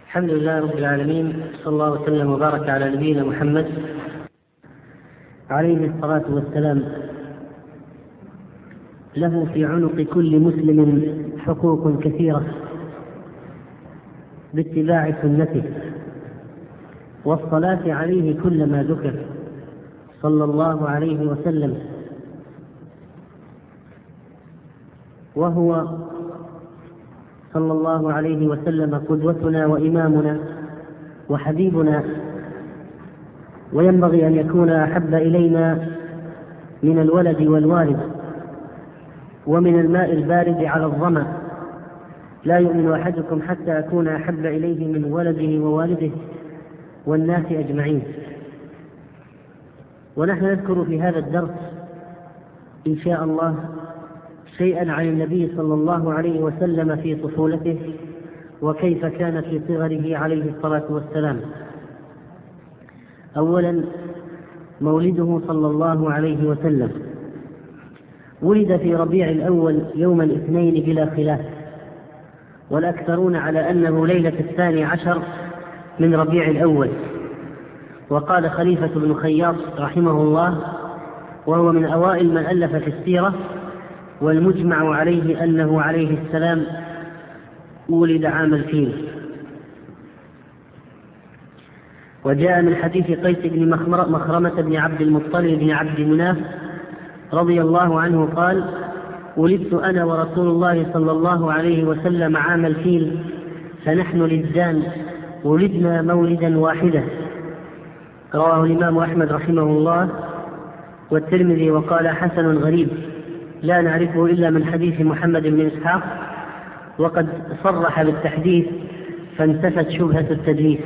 الحمد لله رب العالمين، صلى الله وسلم وبارك على نبينا محمد عليه الصلاة والسلام. له في عنق كل مسلم حقوق كثيرة باتباع سنته والصلاة عليه كلما ذكر صلى الله عليه وسلم، وهو صلى الله عليه وسلم قدوتنا وإمامنا وحبيبنا، وينبغي أن يكون أحب إلينا من الولد والوالد ومن الماء البارد على الظمأ. لا يؤمن أحدكم حتى أكون أحب إليه من ولده ووالده والناس أجمعين. ونحن نذكر في هذا الدرس إن شاء الله شيئا عن النبي صلى الله عليه وسلم في طفولته وكيف كان في صغره عليه الصلاة والسلام. أولا، مولده صلى الله عليه وسلم. ولد في ربيع الأول يوم الاثنين بلا خلاف، والأكثرون على أنه ليلة 12 من ربيع الأول. وقال خليفة بن خياط رحمه الله، وهو من أوائل من ألف في السيرة، والمجمع عليه أنه عليه السلام ولد عام الفيل. وجاء من حديث قيس بن مخرمة بن عبد المطلب بن عبد مناف رضي الله عنه قال: ولدت أنا ورسول الله صلى الله عليه وسلم عام الفيل، فنحن للدان ولدنا مولدا واحدا. رواه الإمام أحمد رحمه الله والترمذي، وقال حسن غريب لا نعرفه إلا من حديث محمد بن إسحاق، وقد صرح بالتحديث فانتفت شبهة التدليس.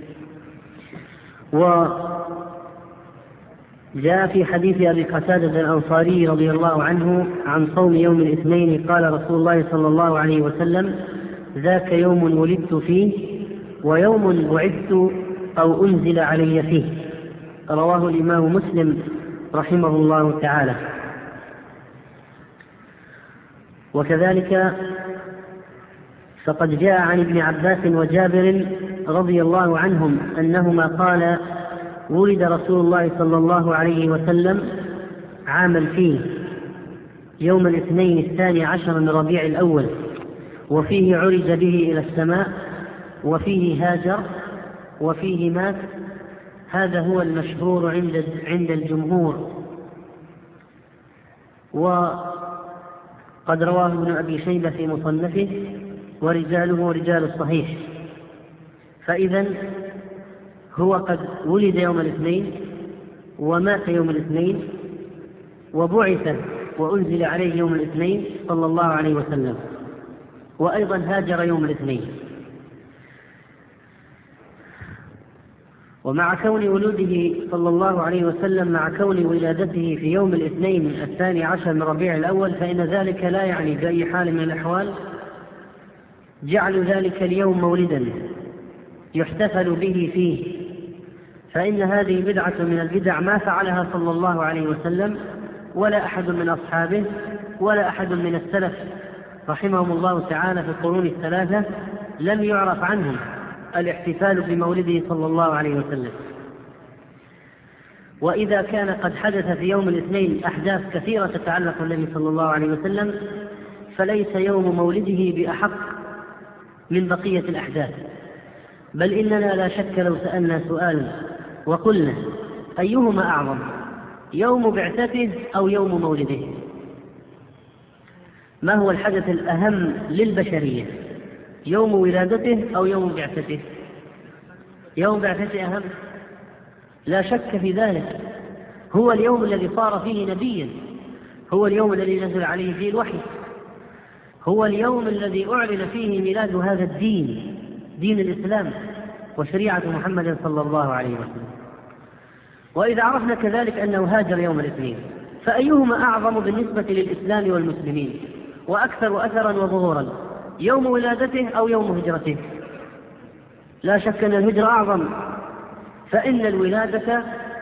وجاء في حديث أبي قتادة الأنصاري رضي الله عنه عن صوم يوم الاثنين قال رسول الله صلى الله عليه وسلم: ذاك يوم ولدت فيه ويوم بعثت أو أنزل علي فيه. رواه الإمام مسلم رحمه الله تعالى. وكذلك فقد جاء عن ابن عباس وجابر رضي الله عنهم أنهما قال: ولد رسول الله صلى الله عليه وسلم عام الفيل يوم الاثنين 12 من ربيع الأول، وفيه عرج به إلى السماء، وفيه هاجر، وفيه مات. هذا هو المشهور عند الجمهور. وقد رواه ابن أبي شيبة في مصنفه، ورجاله رجال الصحيح. فإذا هو قد ولد يوم الاثنين ومات يوم الاثنين وبعث وأنزل عليه يوم الاثنين صلى الله عليه وسلم، وأيضا هاجر يوم الاثنين. ومع كون ولوده صلى الله عليه وسلم مع كون ولادته في يوم الاثنين 12 من ربيع الأول، فإن ذلك لا يعني بأي حال من الأحوال جعل ذلك اليوم مولدا يحتفل به فيه، فإن هذه بدعة من البدع ما فعلها صلى الله عليه وسلم ولا أحد من أصحابه ولا أحد من السلف رحمهم الله تعالى في القرون الثلاثة لم يعرف عنهم الاحتفال بمولده صلى الله عليه وسلم. وإذا كان قد حدث في يوم الاثنين أحداث كثيرة تتعلق بالنبي صلى الله عليه وسلم، فليس يوم مولده بأحق من بقية الأحداث. بل إننا لا شك لو سألنا سؤالا وقلنا: أيهما أعظم، يوم بعثته أو يوم مولده؟ ما هو الحدث الأهم للبشرية، يوم ولادته أو يوم بعثته؟ يوم بعثته أهم، لا شك في ذلك. هو اليوم الذي صار فيه نبيا، هو اليوم الذي نزل عليه فيه الوحي، هو اليوم الذي أعلن فيه ميلاد هذا الدين، دين الإسلام وشريعة محمد صلى الله عليه وسلم. وإذا عرفنا كذلك أنه هاجر يوم الاثنين، فأيهما أعظم بالنسبة للإسلام والمسلمين وأكثر أثرا وظهورا، يوم ولادته أو يوم هجرته؟ لا شك أن الهجرة أعظم، فإن الولادة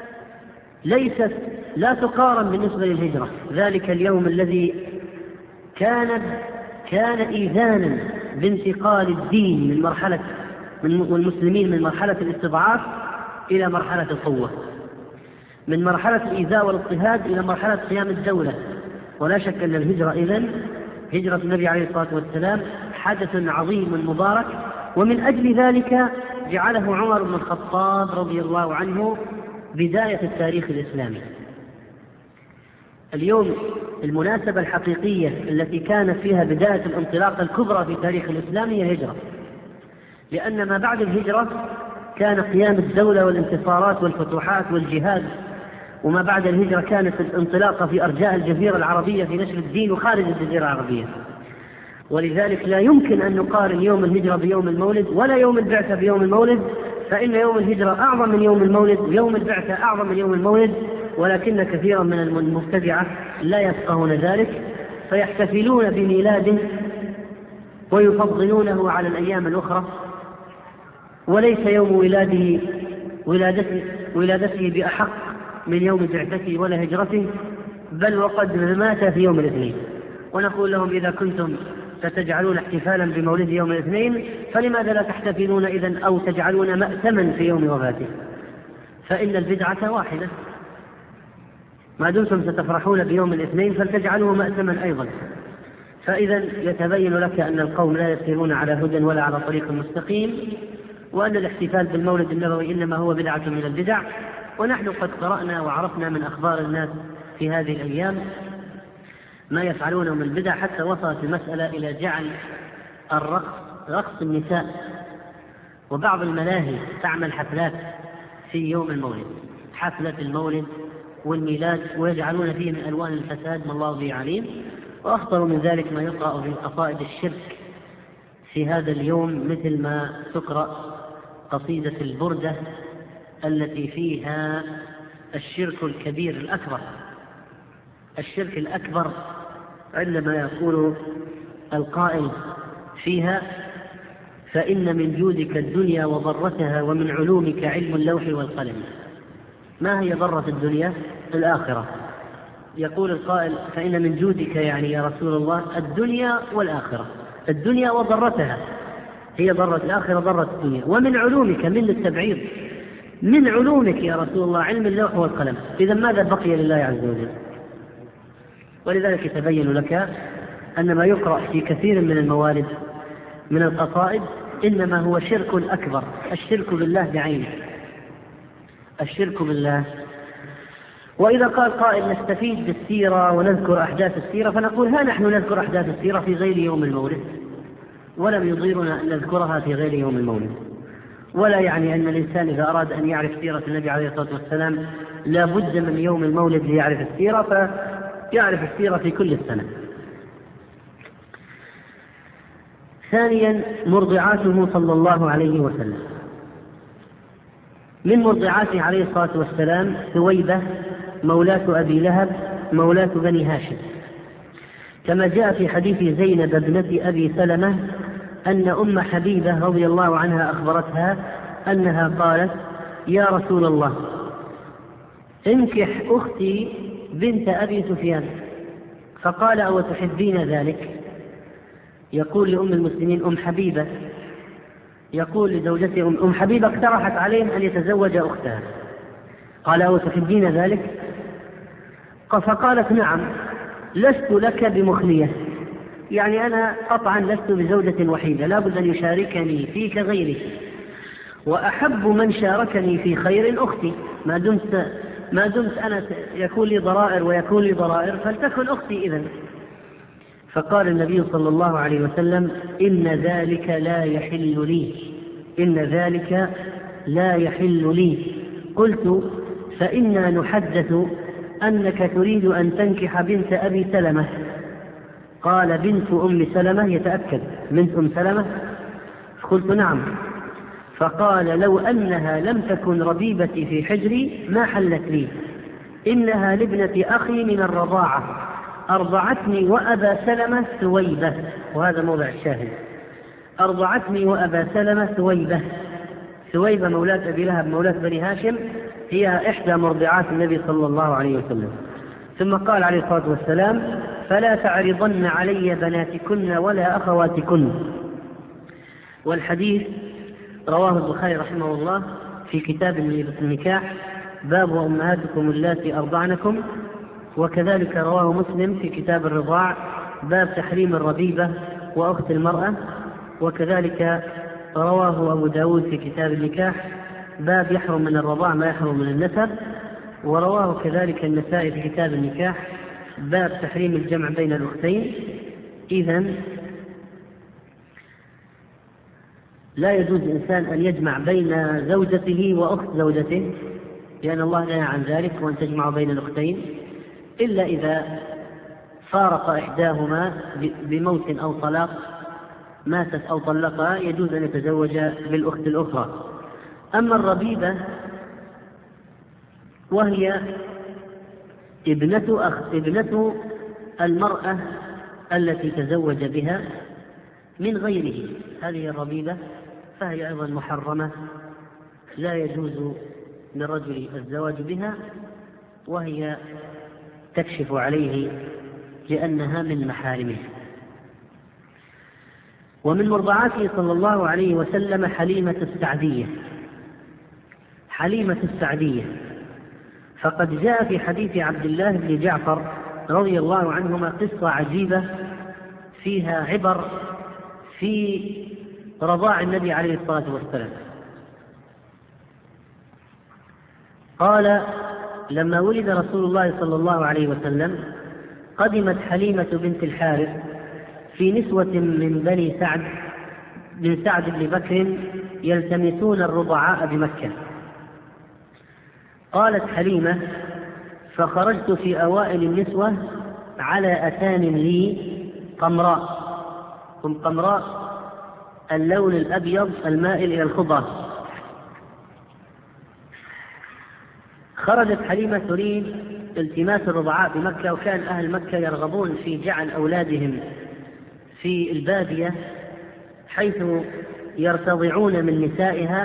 لا تقارن بالنسبة للهجرة. ذلك اليوم الذي كان إيذانا بانتقال الدين من مرحلة والمسلمين من مرحلة الاستضعاف إلى مرحلة القوة، من مرحلة الإيذاء والاضطهاد إلى مرحلة قيام الدولة. ولا شك أن الهجرة إذن هجرة النبي عليه الصلاة والسلام حدث عظيم مبارك، ومن أجل ذلك جعله عمر بن الخطاب رضي الله عنه بداية التاريخ الإسلامي. اليوم المناسبة الحقيقية التي كانت فيها بداية الانطلاقة الكبرى في تاريخ الإسلام هي الهجرة، لأن ما بعد الهجرة كان قيام الدولة والانتصارات والفتوحات والجهاد، وما بعد الهجرة كانت الانطلاقة في أرجاء الجزيرة العربية في نشر الدين وخارج الجزيرة العربية. ولذلك لا يمكن أن نقارن يوم الهجرة بيوم المولد ولا يوم البعثة بيوم المولد، فإن يوم الهجرة أعظم من يوم المولد ويوم البعثة أعظم من يوم المولد، ولكن كثيرا من المبتدعة لا يفقهون ذلك فيحتفلون بميلاده ويفضلونه على الأيام الأخرى، وليس يوم ولادته بأحق من يوم بعثته ولا هجرته، بل وقد مات في يوم الاثنين. ونقول لهم إذا كنتم ستجعلون احتفالا بمولد يوم الاثنين فلماذا لا تحتفلون إذن أو تجعلون مأتما في يوم وفاته؟ فإن البدعة واحدة، ما دمتم ستفرحون بيوم الاثنين فلتجعلوه مأتما أيضا. فإذا يتبين لك أن القوم لا يسيرون على هدى ولا على طريق مستقيم، وأن الاحتفال بالمولد النبوي إنما هو بدعة من البدع. ونحن قد قرأنا وعرفنا من أخبار الناس في هذه الأيام ما يفعلونه من البدع، حتى وصلت المسألة إلى جعل رقص النساء، وبعض الملاهي تعمل حفلات في يوم المولد، حفلة المولد والميلاد، ويجعلون فيه من ألوان الفساد ما الله به عليم. وأخطر من ذلك ما يقرأ في قصائد الشرك في هذا اليوم، مثل ما تقرأ قصيدة البردة التي فيها الشرك الكبير الأكبر. الشرك الأكبر عندما يقول القائل فيها: فإن من جودك الدنيا وضرتها ومن علومك علم اللوح والقلم. ما هي ضرة الدنيا؟ الآخرة. يقول القائل: فإن من جودك يعني يا رسول الله الدنيا والآخرة، الدنيا وضرتها، هي ضرة الآخرة ضرة الدنيا. ومن علومك، من التبعيض، من علومك يا رسول الله علم اللوح والقلم. إذا ماذا بقي لله عز وجل؟ ولذلك يتبين لك أن ما يقرأ في كثير من الموالد من القصائد إنما هو شرك أكبر، الشرك بالله بعينه، الشرك بالله. وإذا قال قائل نستفيد بالسيرة ونذكر أحداث السيرة، فنقول ها نحن نذكر أحداث السيرة في غير يوم المولد، ولم يضيرنا أن نذكرها في غير يوم المولد. ولا يعني أن الإنسان إذا أراد أن يعرف سيرة النبي عليه الصلاة والسلام لا بد من يوم المولد ليعرف السيرة، فيعرف السيرة في كل السنة. ثانيا مرضعاته صلى الله عليه وسلم. من مرضعاته عليه الصلاة والسلام ثويبة مولاة أبي لهب مولاة بني هاشم، كما جاء في حديث زينب ابنة أبي سلمة أن أم حبيبة رضي الله عنها أخبرتها أنها قالت: يا رسول الله انكح أختي بنت أبي سفيان. فقال: أو تحبين ذلك؟ يقول لأم المسلمين أم حبيبة، يقول لزوجته أم حبيبة اقترحت عليهم أن يتزوج أختها، قال: أو تحبين ذلك؟ فقالت: نعم، لست لك بمخلية، يعني أنا قطعا لست بزوجة وحيدة، لا بد أن يشاركني فيك غيري، وأحب من شاركني في خير أختي، ما دمت أنا يكون لي ضرائر ويكون لي ضرائر فلتكن أختي إذن. فقال النبي صلى الله عليه وسلم: إن ذلك لا يحل لي، إن ذلك لا يحل لي. قلت: فإنا نحدث أنك تريد أن تنكح بنت أبي سلمة. قال: بنت أم سلمة، يتأكد بنت أم سلمة؟ قلت: نعم. فقال: لو أنها لم تكن ربيبتي في حجري ما حلت لي، إنها لابنة أخي من الرضاعة، أرضعتني وأبا سلمة ثويبة. وهذا موضع الشاهد: أرضعتني وأبا سلمة ثويبة. ثويبة مولاة أبي لهب مولاة بني هاشم هي إحدى مرضعات النبي صلى الله عليه وسلم. ثم قال عليه الصلاة والسلام: فلا تعرضن علي بناتكن ولا أخواتكن. والحديث رواه البخاري رحمه الله في كتاب النكاح باب وأمهاتكم اللاتي أرضعنكم، وكذلك رواه مسلم في كتاب الرضاع باب تحريم الربيبة وأخت المرأة، وكذلك رواه أبو داود في كتاب النكاح باب يحرم من الرضاع ما يحرم من النسب، ورواه كذلك النسائي في كتاب النكاح باب تحريم الجمع بين الأختين. إذن لا يجوز إنسان أن يجمع بين زوجته وأخت زوجته، لأن الله نهى عن ذلك وأن تجمع بين الأختين، إلا إذا فارق إحداهما بموت أو طلاق، ماتت أو طلقها يجوز أن يتزوج بالأخت الأخرى. أما الربيبة وهي ابنة المرأة التي تزوج بها من غيره، هذه الربيبة فهي أيضا محرمة، لا يجوز للرجل الزواج بها، وهي تكشف عليه لأنها من محارمه. ومن مرضعاته صلى الله عليه وسلم حليمة السعدية، فقد جاء في حديث عبد الله بن جعفر رضي الله عنهما قصة عجيبة فيها عبر في رضاع النبي عليه الصلاة والسلام. قال: لما ولد رسول الله صلى الله عليه وسلم قدمت حليمة بنت الحارث في نسوة من بني سعد بن بكر يلتمسون الرضعاء بمكة. قالت حليمة: فخرجت في أوائل النسوة على أتان لي قمراء، اللون الأبيض المائل إلى الخضر. خرجت حليمة تريد التماس الرضعاء بمكة، وكان أهل مكة يرغبون في جعل أولادهم في البادية حيث يرتضعون من نسائها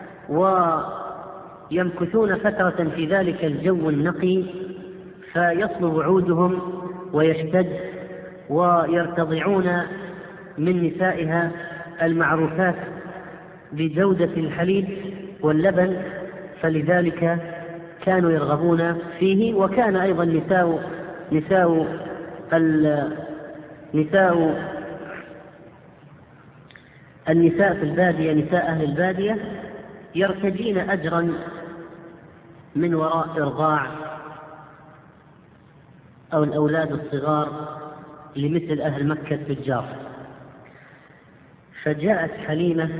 ويمكثون فترة في ذلك الجو النقي، فيصلب عودهم ويشتد، ويرتضعون من نسائها المعروفات بجودة الحليب واللبن، فلذلك كانوا يرغبون فيه. وكان أيضا النساء في البادية، نساء أهل البادية يرتجين أجرا من وراء إرضاع أو الأولاد الصغار لمثل أهل مكة التجار. فجاءت حليمة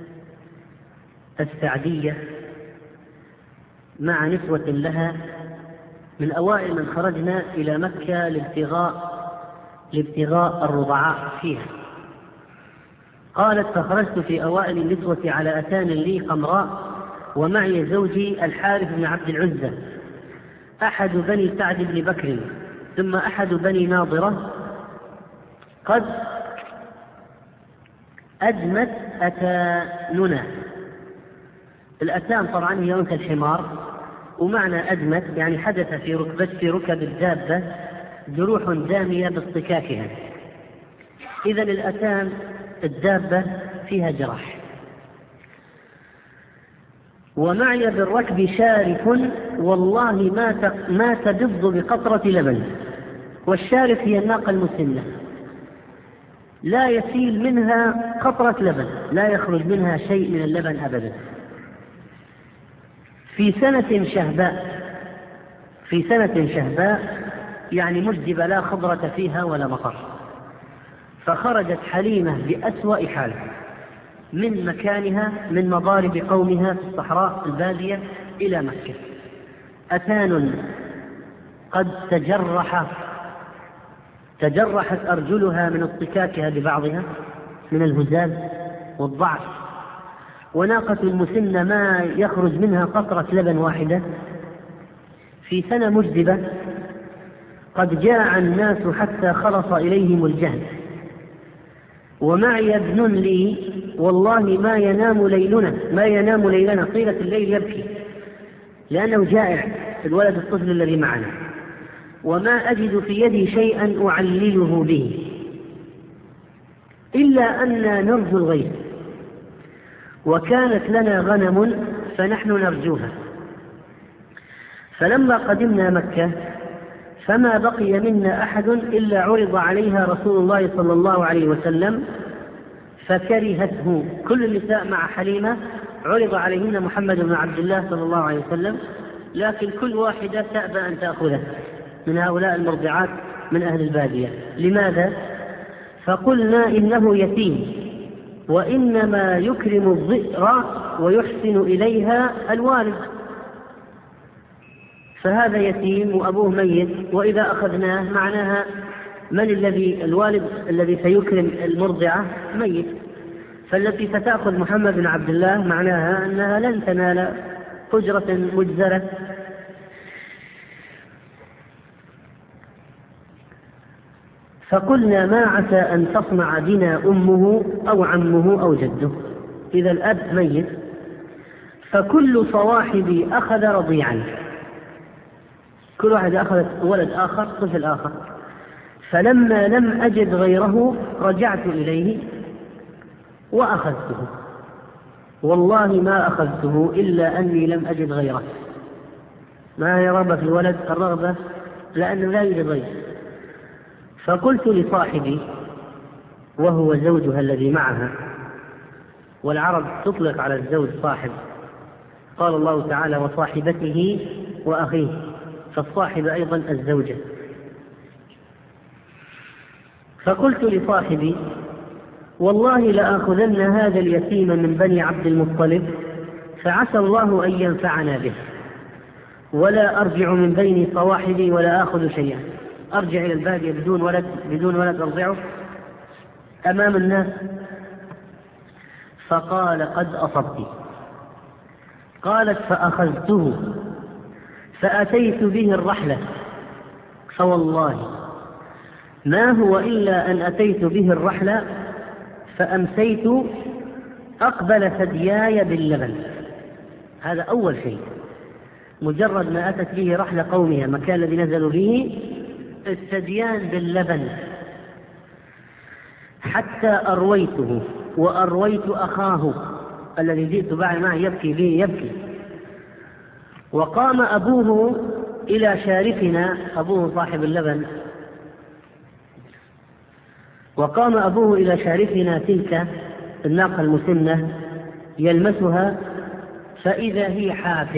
السعدية مع نسوة لها من أوائل من خرجنا إلى مكة لابتغاء الرضعاء فيها. قالت: فخرجت في أوائل النسوة على أتان لي قمراء، ومعي زوجي الحارث بن عبد العزة أحد بني سعد بن بكر ثم أحد بني ناظرة، قد أدمت أتاننا. الأتان طبعا هي أنثى الحمار، ومعنى أدمت يعني حدث في ركب الدابة جروح دامية باصطكاكها. إذن الأتان الدابة فيها جراح. ومعي بالركب شارف والله ما تبض بقطرة لبن، والشارف هي الناقة المسنة، لا يسيل منها قطرة لبن، لا يخرج منها شيء من اللبن أبدا. في سنة شهباء يعني مجدبة لا خضرة فيها ولا مطر. فخرجت حليمة بأسوأ حال من مكانها من مضارب قومها في الصحراء البادية إلى مكة. أتان قد تجرحت أرجلها من اصطكاكها ببعضها من الهزاز والضعف، وناقة مسنة ما يخرج منها قطرة لبن واحدة. في سنة مجدبة قد جاع الناس حتى خلص إليهم الجهد. ومعي ابن لي والله ما ينام ليلنا طيلة الليل يبكي لأنه جائع، الولد الطفل الذي معنا، وما أجد في يدي شيئا أعلله به إلا أن نرجو الغيث. وكانت لنا غنم فنحن نرجوها. فلما قدمنا مكة فما بقي منا أحد إلا عرض عليها رسول الله صلى الله عليه وسلم فكرهته. كل النساء مع حليمة عرض عليهن محمد بن عبد الله صلى الله عليه وسلم، لكن كل واحدة تأبى أن تأخذه من هؤلاء المرضعات من أهل البادية. لماذا؟ فقلنا إنه يتيم، وإنما يكرم الذئر ويحسن إليها الوالد، فهذا يتيم وأبوه ميت، وإذا أخذناه معناها من الوالد الذي سيكرم المرضعة ميت، فالتي ستأخذ محمد بن عبد الله معناها أنها لن تنال أجرة مجزرة. فقلنا ما عسى أن تصنع بنا أمه أو عمه أو جده، إذا الأب ميت، فكل صواحبي أخذ رضيعا، كل واحد أخذ ولد آخر، طفل آخر. فلما لم أجد غيره رجعت إليه وأخذته، والله ما أخذته إلا أني لم أجد غيره. ما هي رغبة في الولد؟ الرغبة لأنه لا يوجد غيره. فقلت لصاحبي وهو زوجها الذي معها، والعرب تطلق على الزوج صاحب، قال الله تعالى وصاحبته وأخيه، فالصاحب أيضا الزوجة. فقلت لصاحبي والله لآخذن هذا اليتيم من بني عبد المطلب فعسى الله أن ينفعنا به، ولا أرجع من بين صواحبي ولا آخذ شيئا، أرجع إلى البادية بدون ولد أرضعه أمام الناس. فقال قد أصبت. قالت فأخذته فأتيت به الرحلة، فوالله ما هو إلا أن أتيت به الرحلة فأمسيت أقبل ثدياي باللبن. هذا أول شيء، مجرد ما أتت به رحلة قومها مكان الذي نزلوا به الثديان باللبن، حتى أرويته وأرويت أخاه الذي جئت بعد معه يبكي به يبكي. وقام أبوه إلى شارفنا، أبوه صاحب اللبن، وقام أبوه إلى شارفنا تلك الناقة المسنة يلمسها، فإذا هي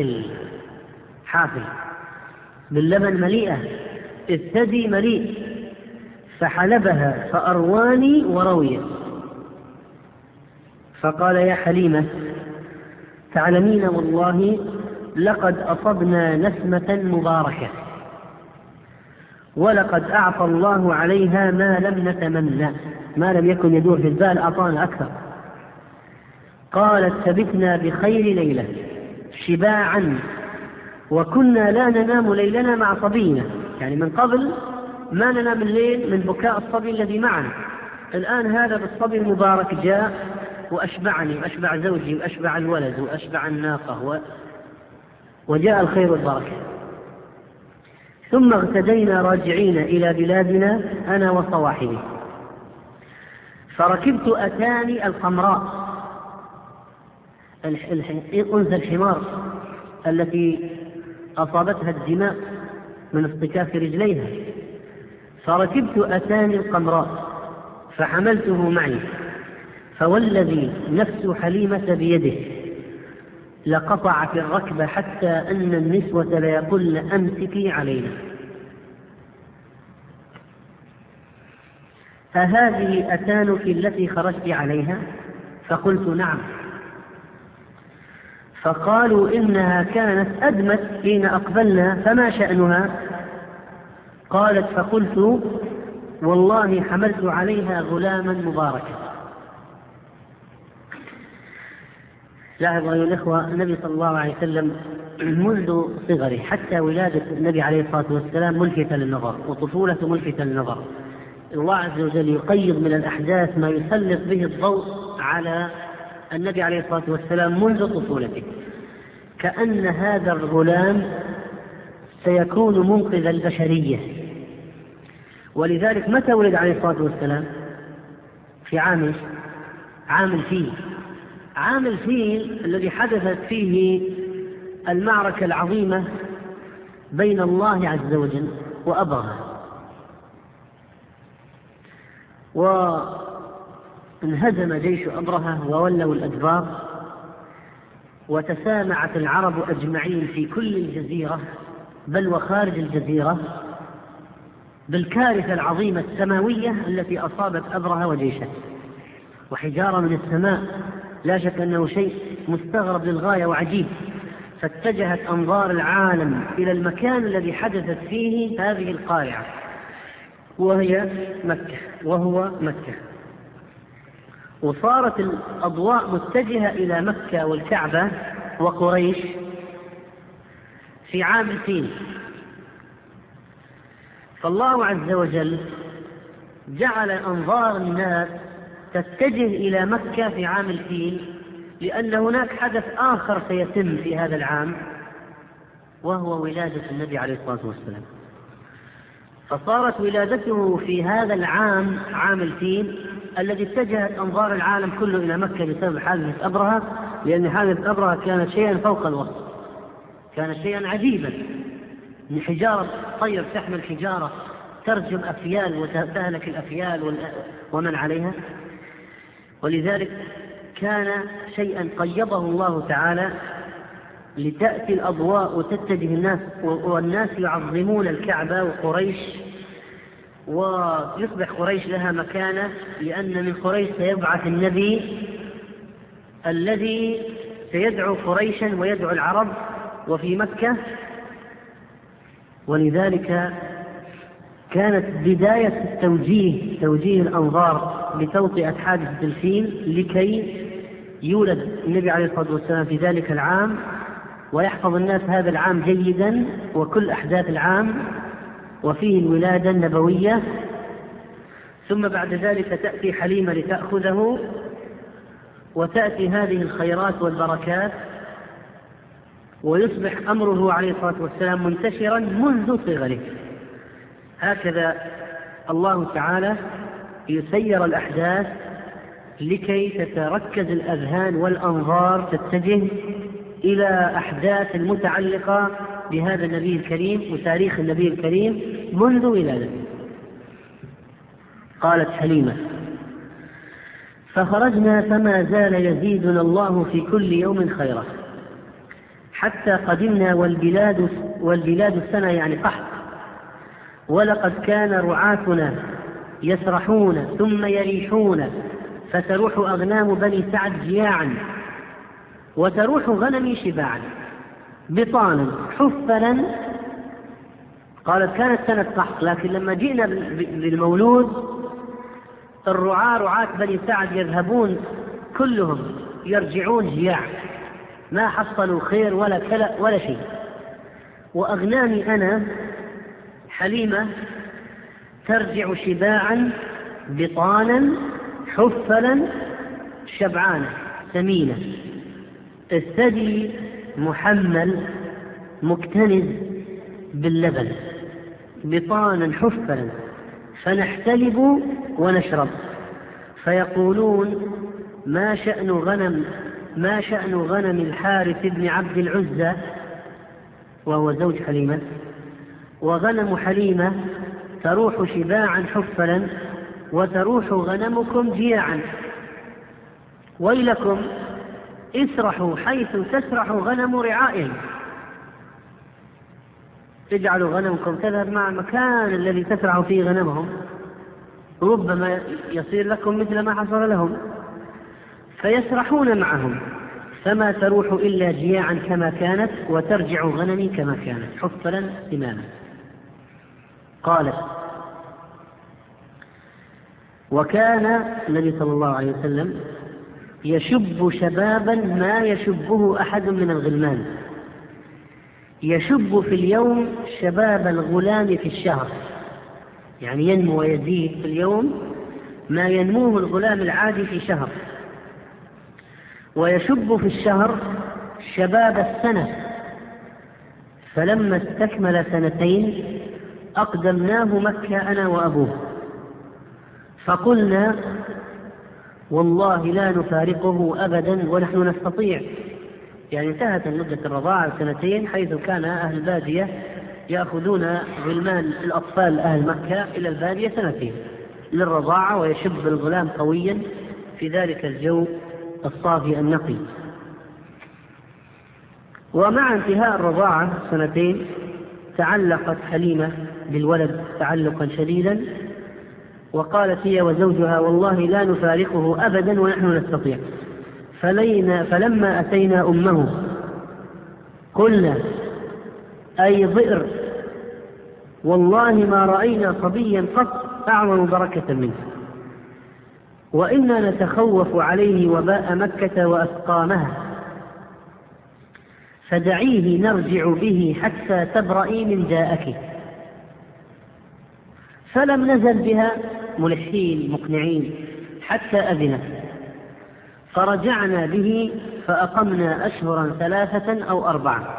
حافل باللبن مليئة، الثدي مليء، فحلبها فأرواني وروي. فقال يا حليمة تعلمين والله لقد أصبنا نسمة مباركة، ولقد أعطى الله عليها ما لم نتمنى، ما لم يكن يدور في البال أعطانا أكثر. قالت فبتنا بخير ليلة شباعا، وكنا لا ننام ليلنا مع صبينا، يعني من قبل ما ننام الليل من بكاء الصبي الذي معنا، الآن هذا بالصبي المبارك جاء وأشبعني وأشبع زوجي وأشبع الولد وأشبع الناقة وجاء الخير والبركة. ثم اغتدينا راجعين إلى بلادنا أنا وصواحبي، فركبت أتاني القمراء، أنثى الحمار التي أصابتها الدماء من اصطكاك رجليها، فركبت أتاني القمراء فحملته معي، فوالذي نفس حليمة بيده لقطعت الركب حتى أن النسوة ليقولن أمسكي علينا. أهذه أتانك التي خرجت عليها؟ فقلت نعم. فقالوا إنها كانت أدمت حين أقبلنا، فما شأنها؟ قالت فقلت والله حملت عليها غلاما مباركا. لاحظوا أيها الإخوة، النبي صلى الله عليه وسلم منذ صغره حتى ولادة النبي عليه الصلاة والسلام ملفتة للنظر، وطفولته ملفتة للنظر. الله عز وجل يقيض من الأحداث ما يسلط به الضوء على النبي عليه الصلاة والسلام منذ طفولته، كأن هذا الغلام سيكون منقذ البشرية. ولذلك متى ولد عليه الصلاة والسلام؟ في عام الفيل، عام الفيل الذي حدثت فيه المعركة العظيمة بين الله عز وجل وأبرهة، وانهزم جيش أبرهة وولوا الأدبار، وتسامعت العرب أجمعين في كل الجزيرة بل وخارج الجزيرة بالكارثة العظيمة السماوية التي أصابت أبرهة وجيشه، وحجارة من السماء، لا شك أنه شيء مستغرب للغاية وعجيب. فاتجهت أنظار العالم إلى المكان الذي حدثت فيه هذه القارعة، وهو مكة. وصارت الأضواء متجهة إلى مكة والكعبة وقريش في عام الفيل. فالله عز وجل جعل أنظار الناس تتجه إلى مكة في عام الفيل، لأن هناك حدث آخر سيتم في هذا العام، وهو ولادة النبي عليه الصلاة والسلام. فصارت ولادته في هذا العام عام الفيل الذي اتجهت أنظار العالم كله إلى مكة بسبب حادثة أبرهة، لأن حادثة أبرهة كانت شيئا فوق الوصف، كانت شيئا عجيبا، من حجارة طير تحمل حجارة ترجم أفيال وتهلك الأفيال ومن عليها. ولذلك كان شيئا قيضه الله تعالى لتأتي الأضواء وتتجه الناس، والناس يعظمون الكعبة وقريش، ويصبح قريش لها مكانة، لأن من قريش سيبعث النبي الذي سيدعو قريشا ويدعو العرب وفي مكة. ولذلك كانت بداية توجيه الأنظار لتوطئة حادثة الفيل لكي يولد النبي عليه الصلاة والسلام في ذلك العام، ويحفظ الناس هذا العام جيدا وكل أحداث العام، وفيه الولادة النبوية. ثم بعد ذلك تأتي حليمة لتأخذه، وتأتي هذه الخيرات والبركات، ويصبح أمره عليه الصلاة والسلام منتشرا منذ صغره. هكذا الله تعالى يسير الأحداث لكي تتركز الأذهان والأنظار تتجه إلى أحداث المتعلقة بهذا النبي الكريم وتاريخ النبي الكريم منذ ولادته. قالت حليمة: فخرجنا فما زال يزيدنا الله في كل يوم خيرا حتى قدمنا والبلاد السنة يعني قحط، ولقد كان رعاتنا يسرحون ثم يريحون، فتروح أغنام بني سعد جياعا وتروح غنمي شباعا بطانا حفلا. قالت كانت سنة قحط، لكن لما جئنا بالمولود رعاة بني سعد يذهبون كلهم يرجعون جياع، ما حصلوا خير ولا كلأ ولا شيء. وأغنامي أنا حليمة ترجع شباعا بطانا حفلا شبعانة سمينة، الثدي محمل مكتنز باللبن، بطانا حفلا، فنحتلب ونشرب. فيقولون ما شأن غنم الحارث بن عبد العزى وهو زوج حليمة، وغنم حليمة تروح شباعا حفلا وتروح غنمكم جياعا، ويلكم اسرحوا حيث تسرح غنم رعائهم، اجعلوا غنمكم تذهب مع المكان الذي تسرح فيه غنمهم، ربما يصير لكم مثل ما حصل لهم. فيسرحون معهم، فما تروح إلا جياعا كما كانت، وترجع غنمي كما كانت حفلا سماما. قالت: وكان النبي صلى الله عليه وسلم يشب شبابا ما يشبه أحد من الغلمان، يشب في اليوم شباب الغلام في الشهر، يعني ينمو ويزيد في اليوم ما ينموه الغلام العادي في شهر، ويشب في الشهر شباب السنة. فلما استكمل 2 أقدمناه مكة أنا وأبوه، فقلنا والله لا نفارقه أبدا ونحن نستطيع. يعني انتهت مدة الرضاعة 2 حيث كان أهل البادية يأخذون غلمان الأطفال أهل مكة إلى البادية 2 للرضاعة، ويشب الغلام قويا في ذلك الجو الصافي النقي. ومع انتهاء الرضاعة 2 تعلقت حليمة بالولد تعلقا شديدا، وقالت هي وزوجها والله لا نفارقه أبدا ونحن نستطيع. فلما أتينا أمه قلنا أي ضئر والله ما رأينا صبيا قط أعظم بركة منه، وإنا نتخوف عليه وباء مكة وأسقامها، فدعيه نرجع به حتى تبرئي من داءك. فلم نزل بها ملحين مقنعين حتى أذنت، فرجعنا به فأقمنا أشهرا 3 أو 4.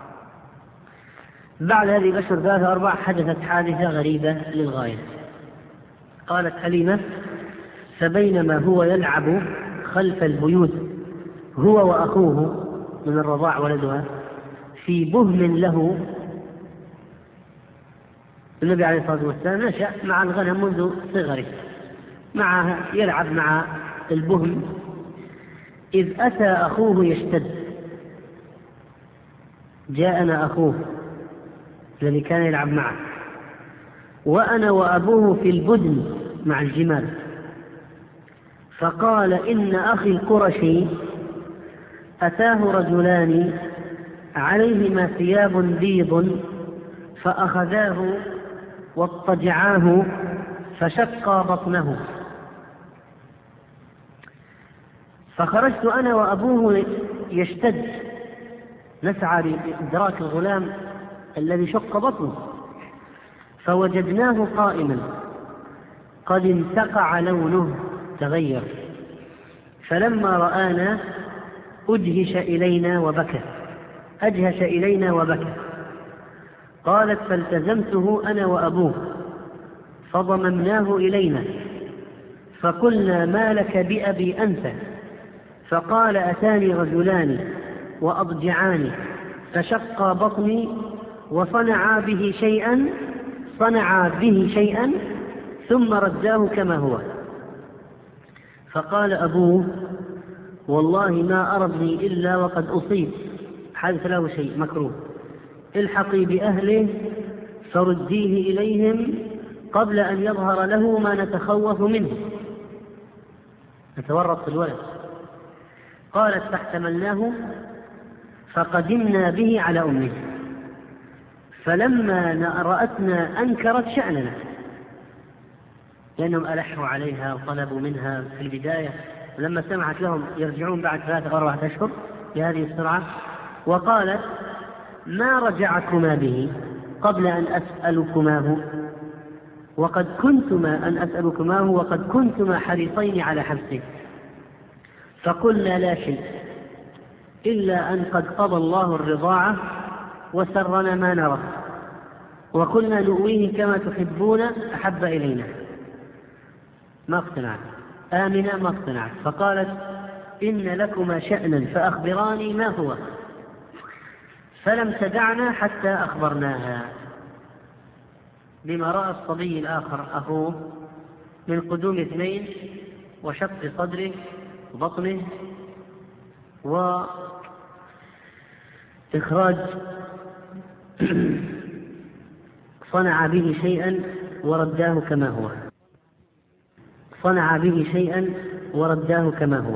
بعد هذه الأشهر 3 أو 4 حدثت حادثة غريبة للغاية. قالت حليمة فبينما هو يلعب خلف البيوت هو وأخوه من الرضاع ولدها في بهم له، النبي عليه الصلاة والسلام نشأ مع الغنم منذ صغره، يلعب مع البهم، إذ أتى أخوه يشتد. جاءنا أخوه الذي كان يلعب معه، وأنا وأبوه في البدن مع الجمال، فقال إن أخي القرشي أتاه رجلان عليهما ثياب بيض فأخذاه واضطجعاه فشق بطنه، فخرجت أنا وأبوه يشتد نسعى لإدراك الغلام الذي شق بطنه، فوجدناه قائما قد انتقع لونه تغير، فلما رآنا أجهش إلينا وبكى. قالت فالتزمته أنا وأبوه فضممناه إلينا فقلنا ما لك بأبي أنت؟ فقال أتاني رجلان وأضجعاني فشقا بطني وصنعا به شيئا ثم رداه كما هو. فقال أبوه والله ما أردني إلا وقد أصيب، حدث له شيء مكروه، الحقي بأهله فرديه إليهم قبل أن يظهر له ما نتخوف منه، نتورط في الولد. قالت فاحتملناه فقدمنا به على أمه، فلما رأتنا أنكرت شأننا، لأنهم ألحوا عليها وطلبوا منها في البداية، ولما سمعت لهم يرجعون بعد 3 أو 4 أشهر بهذه السرعة، وقالت ما رجعكما به قبل أن أسألكماه وقد كنتما حريصين على حبسه. فقلنا لا شيء إلا أن قد قضى الله الرضاعة وسرنا ما نرى، وقلنا نؤويه كما تحبون أحب إلينا. ما اقتنعت آمنة، ما اقتنعت، فقالت إن لكما شأنا فأخبراني ما هو، فلم تدعنا حتى أخبرناها بما رأى الصبي الآخر أخوه من قدوم 2 وشق صدره وبطنه وإخراج صنع به شيئا ورداه كما هو.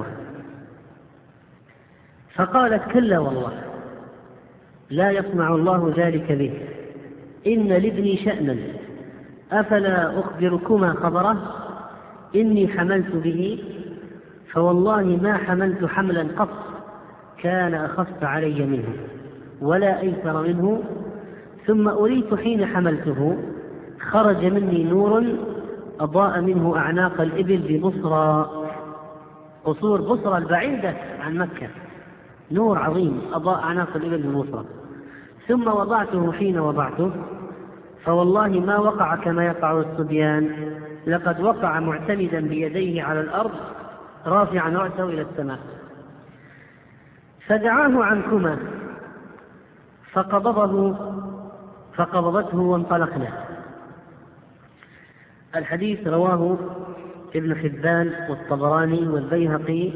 فقالت كلا والله لا يصنع الله ذلك به، إن لابني شأنا أفلا أخبركما خبره؟ إني حملت به فوالله ما حملت حملا قط كان أخف علي منه ولا أيسر منه، ثم أريت حين حملته خرج مني نور أضاء منه أعناق الإبل ببصرى، قصور بصرى البعيدة عن مكة، نور عظيم أضاء أعناق الإبل ببصرى. ثم وضعته حين وضعته فوالله ما وقع كما يقع الصبيان، لقد وقع معتمدا بيديه على الأرض رافعا رأسه إلى السماء، فدعاه عنكما فقبضته وانطلقنا. الحديث رواه ابن حبان والطبراني والبيهقي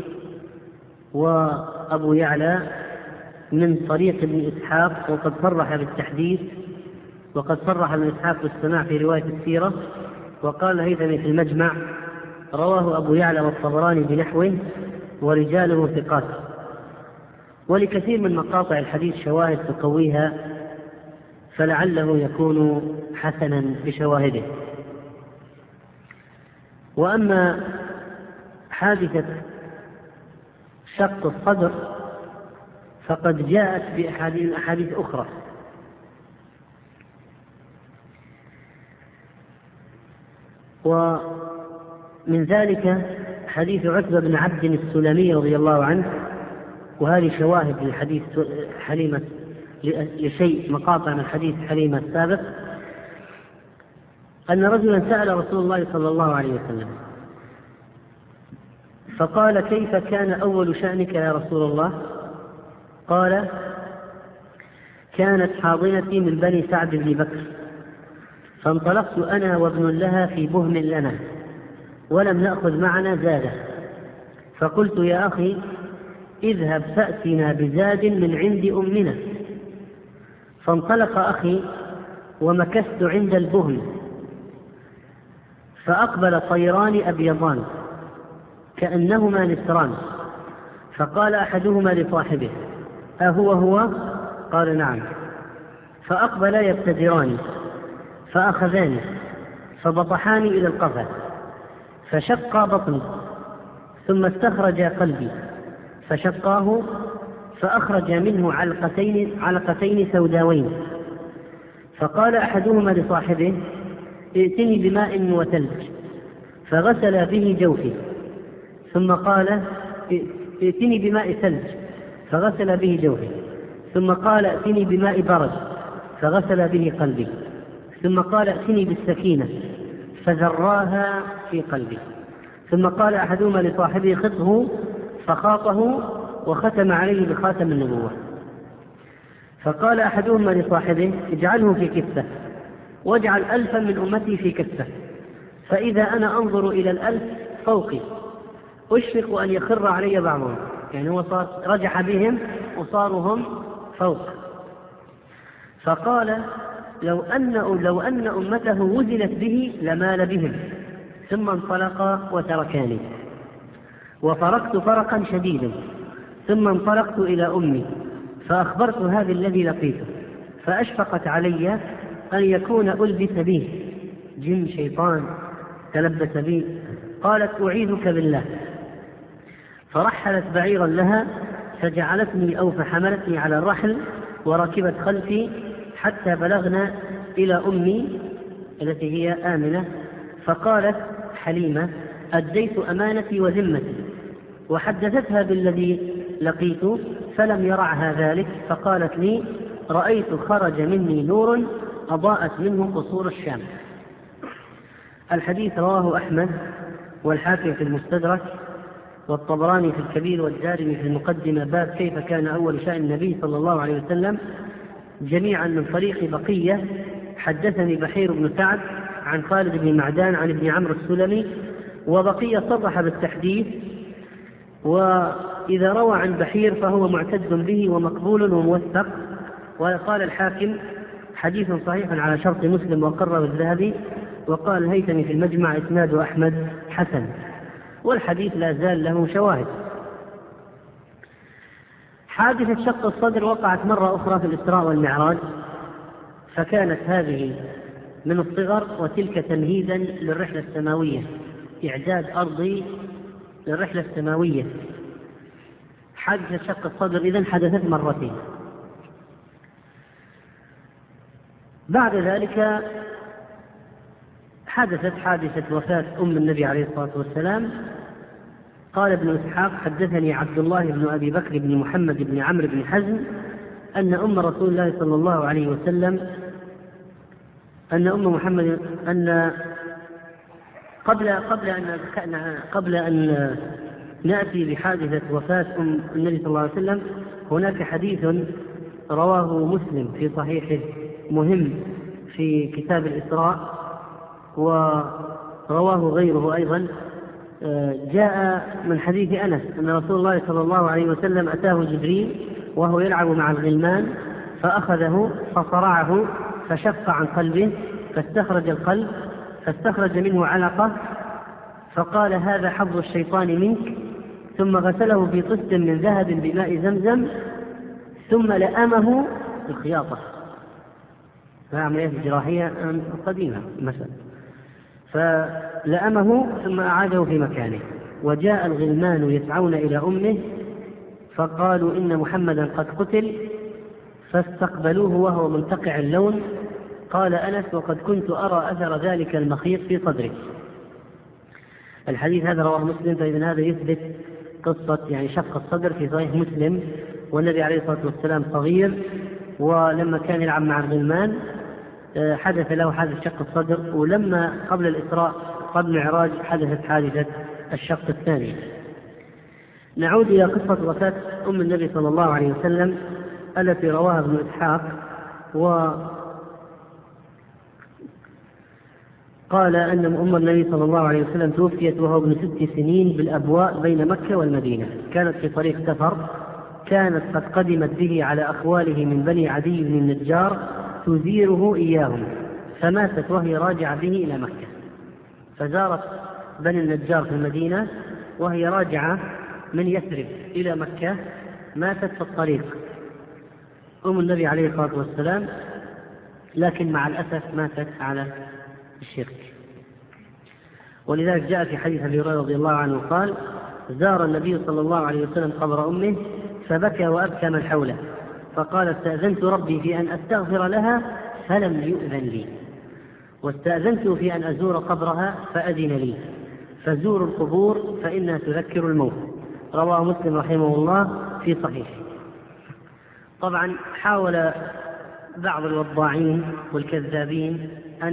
وأبو يعلى من طريق ابن إسحاق، وقد صرح بالتحديث، وقد صرح ابن إسحاق بالسماع في رواية السيرة، وقال الهيثمي في المجمع رواه أبو يعلى والطبراني بنحوه ورجاله ثقات. ولكثير من مقاطع الحديث شواهد تقويها، فلعله يكون حسنا بشواهده. وأما حادثة شق الصدر فقد جاءت بأحاديث أخرى، ومن ذلك حديث عتبة بن عبد السلمي رضي الله عنه، وهذه شواهد للحديث حليمة لشيء مقاطع من حديث حليمة السابق، أن رجلا سأل رسول الله صلى الله عليه وسلم فقال: كيف كان أول شأنك يا رسول الله؟ قال: كانت حاضنتي من بني سعد بن بكر، فانطلقت أنا وابن لها في بهم لنا، ولم نأخذ معنا زادا، فقلت: يا أخي اذهب فأتنا بزاد من عند أمنا. فانطلق أخي ومكثت عند البهم، فأقبل طيران أبيضان كأنهما نسران، فقال أحدهما لصاحبه: أهو هو؟ قال: نعم. فأقبلا يبتدران فأخذاني فبطحاني إلى القفا، فشقا بطني، ثم استخرجا قلبي فشقاه، فأخرج منه علقتين سوداوين. فقال أحدهما لصاحبه: ائتني بماء وثلج، فغسل به جوفي، ثم قال: ائتني بماء ثلج، فغسل به جوفي، ثم قال: ائتني بماء برد، فغسل به قلبي، ثم قال: ائتني بالسكينة، فذراها في قلبي، ثم قال أحدهما لصاحبه: خطه، فخاطه وختم عليه بخاتم النبوة. فقال أحدهما لصاحبه: اجعله في كفة، واجعل 1000 من أمتي في كفة، فإذا أنا أنظر إلى 1000 فوقي أشفق أن يخر علي بعضهم، يعني هو رجح بهم وصاروا هم فوق. فقال: لو أن أمته وزنت به لمال بهم، ثم انطلق وتركاني، وفرقت فرقا شديدا، ثم انطلقت إلى أمي فأخبرت هذا الذي لقيته، فأشفقت علي أن يكون ألبس به جن شيطان تلبس به. قالت: أعيذك بالله. فرحلت بعيرا لها فجعلتني أو فحملتني على الرحل وركبت خلفي حتى بلغنا إلى أمي التي هي آمنة. فقالت حليمة: أديت أمانتي وذمتي، وحدثتها بالذي لقيت فلم يرعها ذلك، فقالت لي: رأيت خرج مني نور أضاءت منه قصور الشام. الحديث رواه أحمد والحاكم في المستدرك والطبراني في الكبير والدارمي في المقدمة، باب كيف كان أول شأن النبي صلى الله عليه وسلم، جميعا من طريق بقية. حدثني بحير بن سعد عن خالد بن معدان عن ابن عمرو السلمي، وبقية صرح بالتحديث، وإذا روى عن بحير فهو معتد به ومقبول وموثق. وقال الحاكم: حديث صحيح على شرط مسلم وقرر الذهبي. وقال الهيثمي في المجمع: إسناد أحمد حسن. والحديث لا زال له شواهد. حادثة شق الصدر وقعت مرة أخرى في الإسراء والمعراج، فكانت هذه من الصغر، وتلك تمهيدا للرحلة السماوية، إعداد أرضي للرحلة السماوية. حادثة شق الصدر إذن حدثت مرتين. بعد ذلك حدثت حادثة وفاة أم النبي عليه الصلاة والسلام. قال ابن إسحاق: حدثني عبد الله بن أبي بكر بن محمد بن عمرو بن حزم أن أم رسول الله صلى الله عليه وسلم أن أم محمد أن قبل أن نأتي بحادثة وفاة النبي صلى الله عليه وسلم. هناك حديث رواه مسلم في صحيحه مهم في كتاب الإسراء، ورواه غيره أيضا، جاء من حديث أنس أن رسول الله صلى الله عليه وسلم أتاه جبريل وهو يلعب مع الغلمان فأخذه فصرعه فشق عن قلبه فاستخرج القلب فاستخرج منه علقة فقال هذا حظ الشيطان منك، ثم غسله في طست من ذهب بماء زمزم ثم لأمه الخياطة، عملية جراحية قديمة مثلا، فلأمه ثم أعاده في مكانه. وجاء الغلمان يسعون إلى أمه فقالوا إن محمدا قد قتل، فاستقبلوه وهو منتقع اللون. قال أنس وقد كنت أرى أثر ذلك المخيط في صدره. الحديث هذا رواه مسلم، فإذا هذا يثبت قصة يعني شق الصدر في صحيح مسلم، والنبي عليه الصلاة والسلام صغير، ولما كان يلعب مع الغلمان حدث له حادث شق الصدر، ولما قبل الإسراء قبل المعراج حدثت حادثة الشق الثاني. نعود إلى قصة وفاة أم النبي صلى الله عليه وسلم التي رواها ابن إسحاق، قال أن أم النبي صلى الله عليه وسلم توفيت وهو ابن 6 سنين بالأبواء بين مكة والمدينة، كانت في طريق سفر، كانت قد قدمت به على أخواله من بني عدي بن النجار تزيره إياهم، فماتت وهي راجعة به إلى مكة، فزارت بني النجار في المدينة وهي راجعة من يثرب إلى مكة، ماتت في الطريق أم النبي عليه الصلاة والسلام، لكن مع الأسف ماتت على الشرك. ولذلك جاء في حديث أبي هريرة رضي الله عنه قال زار النبي صلى الله عليه وسلم قبر أمه فبكى وأبكى من حوله، فقال استأذنت ربي في أن أستغفر لها فلم يؤذن لي، واستأذنت في أن أزور قبرها فأذن لي، فزوروا القبور فإنها تذكر الموت. رواه مسلم رحمه الله في صحيحه. طبعا حاول بعض الوضاعين والكذابين أن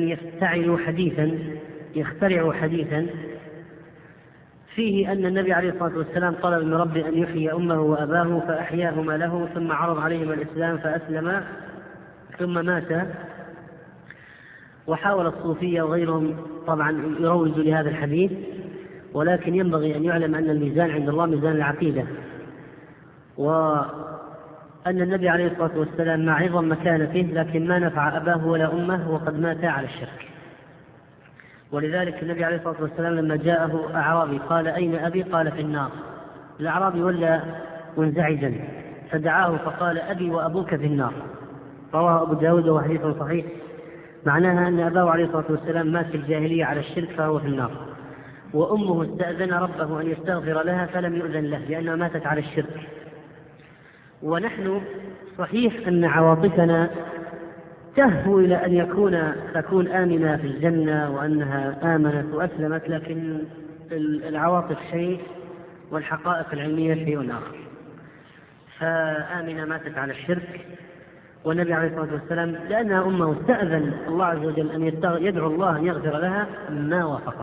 يخترعوا حديثا فيه أن النبي عليه الصلاة والسلام طلب من ربه أن يحيي أمه وأباه فأحياهما له، ثم عرض عليهما الإسلام فأسلما ثم مات. وحاول الصوفية وغيرهم طبعا يروجوا لهذا الحديث، ولكن ينبغي أن يعلم أن الميزان عند الله ميزان العقيدة، وأن النبي عليه الصلاة والسلام مع عظم مكانته لكن ما نفع أباه ولا أمه وقد مات على الشرك. ولذلك النبي عليه الصلاة والسلام لما جاءه أعرابي قال أين أبي؟ قال في النار. الأعرابي ولى منزعجا فدعاه فقال أبي وأبوك في النار. رواه أبو داود وحديث صحيح، معناها أن أباه عليه الصلاة والسلام مات في الجاهلية على الشرك فهو في النار، وأمه استأذن ربه أن يستغفر لها فلم يؤذن له لأنها ماتت على الشرك. ونحن صحيح أن عواطفنا تهفو إلى أن تكون آمنة في الجنة وأنها آمنت وأسلمت، لكن العواطف شيء والحقائق العلمية شيء آخر. فآمنة ماتت على الشرك، والنبي عليه الصلاة والسلام لأنها أمه استأذن الله عز وجل أن يدعو الله أن يغفر لها ما وافقه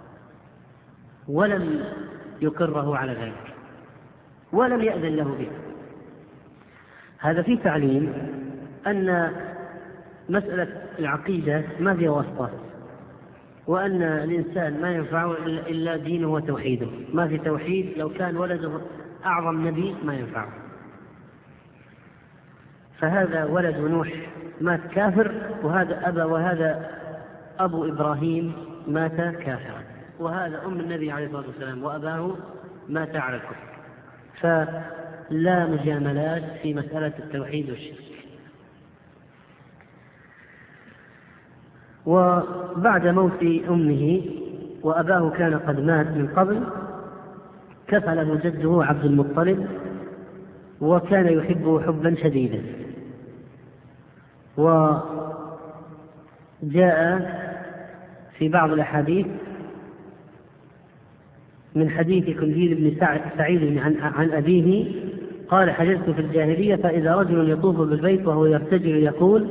ولم يقره على ذلك ولم يأذن له به. هذا في تعليم أن مسألة العقيدة ما فيها واسطات، وأن الإنسان ما ينفعه إلا دينه وتوحيده، ما في توحيد لو كان ولده أعظم نبي ما ينفعه. فهذا ولد نوح مات كافر، وهذا أبو إبراهيم مات كافرا، وهذا أم النبي عليه الصلاة والسلام وأباه مات على الكفر. فلا مجاملات في مسألة التوحيد والشرك. وبعد موت أمه وأباه كان قد مات من قبل كفله جده عبد المطلب، وكان يحبه حبا شديدا. وجاء في بعض الأحاديث من حديث كنديل بن سعيد عن أبيه قال حجزت في الجاهلية فإذا رجل يطوف بالبيت وهو يرتجل يقول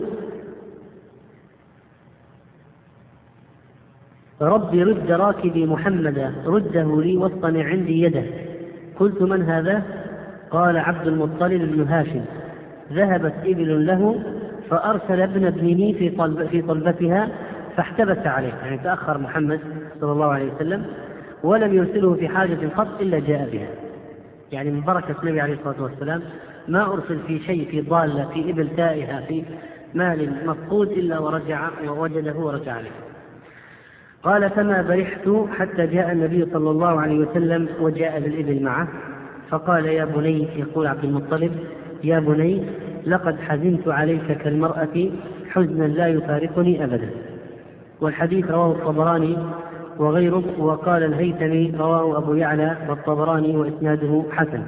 ربي رد راكبي محمدا رده لي واصطنع عندي يده قلت: من هذا؟ قال: عبد المطلب بن هاشم، ذهبت إبل له فأرسل ابن ابنه في طلبتها فاحتبس عليه، يعني تأخر محمد صلى الله عليه وسلم ولم يرسله في حاجة قط إلا جاء بها. يعني من بركة النبي عليه الصلاة والسلام ما أرسل في شيء، في ضالة، في إبل تائهة، في مال مفقود، إلا ورجع ووجده ورجع عليه. قال: فما برحت حتى جاء النبي صلى الله عليه وسلم وجاء بالإبل معه، فقال: يا بني، يقول عبد المطلب: يا بني، لقد حزنت عليك كالمرأة حزنا لا يفارقني أبدا. والحديث رواه الطبراني وغيره، وقال الهيثمي رواه أبو يعلى والطبراني وإسناده حسن.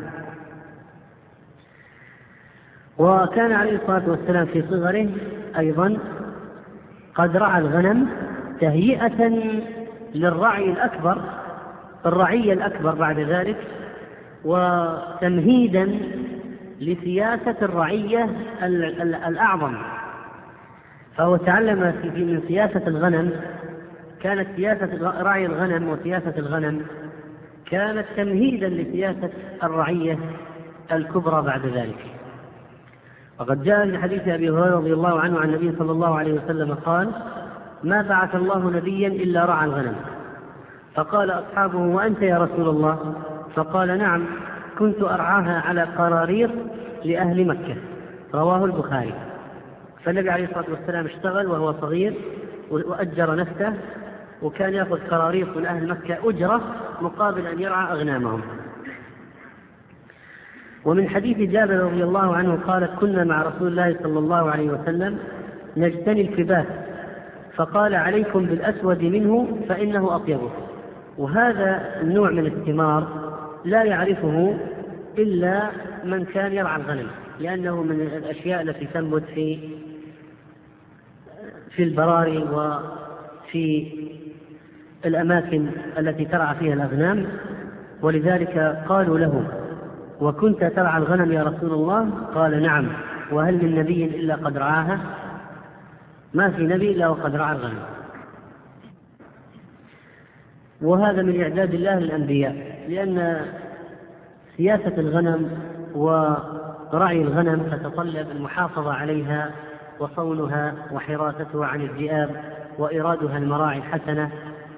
وكان عليه الصلاة والسلام في صغره أيضا قد رعى الغنم تهيئة للرعي الأكبر، الرعية الأكبر بعد ذلك، وتمهيدا لسياسة الرعية الأعظم. فهو تعلم من سياسة الغنم، كانت سياسة رعي الغنم وسياسة الغنم كانت تمهيدا لسياسة الرعية الكبرى بعد ذلك. وقد جاء في حديث أبي هريرة رضي الله عنه عن النبي صلى الله عليه وسلم قال: ما بعث الله نبيا إلا رعى الغنم. فقال أصحابه: وأنت يا رسول الله؟ فقال: نعم، كنت أرعاها على قراريط لأهل مكة. رواه البخاري. فالنبي عليه الصلاة والسلام اشتغل وهو صغير وأجر نفسه، وكان يأخذ قراريط من أهل مكة أجرة مقابل أن يرعى أغنامهم. ومن حديث جابر رضي الله عنه قال: كنا مع رسول الله صلى الله عليه وسلم نجتني الكباس، فقال: عليكم بالأسود منه فإنه أطيبه. وهذا النوع من الثمار لا يعرفه إلا من كان يرعى الغنم، لأنه من الأشياء التي تنبت في البراري وفي الأماكن التي ترعى فيها الأغنام. ولذلك قالوا له: وكنت ترعى الغنم يا رسول الله؟ قال: نعم، وهل من نبي إلا قد رعاها؟ ما في نبي إلا وقد رعى الغنم. وهذا من إعداد الله للأنبياء، لأن سياسة الغنم ورعي الغنم تتطلب المحافظة عليها وصونها وحراستها عن الذئاب وإرادها المراعي الحسنة.